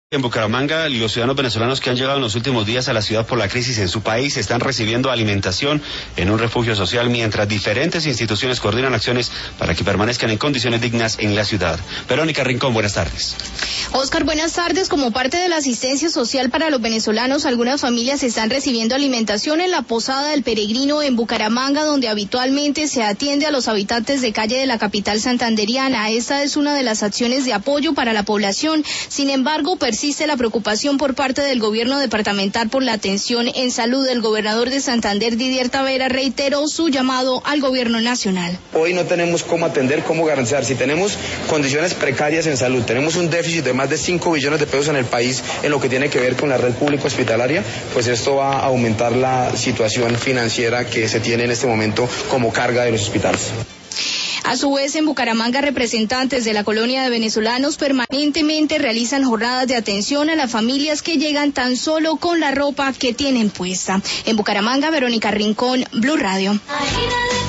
En Bucaramanga, los ciudadanos venezolanos que han llegado en los últimos días a la ciudad por la crisis en su país están recibiendo alimentación en un refugio social, mientras diferentes instituciones coordinan acciones para que permanezcan en condiciones dignas en la ciudad. Verónica Rincón, buenas tardes. Oscar, buenas tardes. Como parte de la asistencia social para los venezolanos, algunas familias están recibiendo alimentación en la Posada del Peregrino en Bucaramanga, donde habitualmente se atiende a los habitantes de calle de la capital santanderiana. Esta es una de las acciones de apoyo para la población. Sin embargo, persiste la preocupación por parte del gobierno departamental por la atención en salud. El gobernador de Santander, Didier Tavera, reiteró su llamado al gobierno nacional. Hoy no tenemos cómo atender, cómo garantizar. Si tenemos condiciones precarias en salud, tenemos un déficit de más de 5 billones de pesos en el país en lo que tiene que ver con la red pública hospitalaria, pues esto va a aumentar la situación financiera que se tiene en este momento como carga de los hospitales. A su vez, en Bucaramanga, representantes de la colonia de venezolanos permanentemente realizan jornadas de atención a las familias que llegan tan solo con la ropa que tienen puesta. En Bucaramanga, Verónica Rincón, Blue Radio.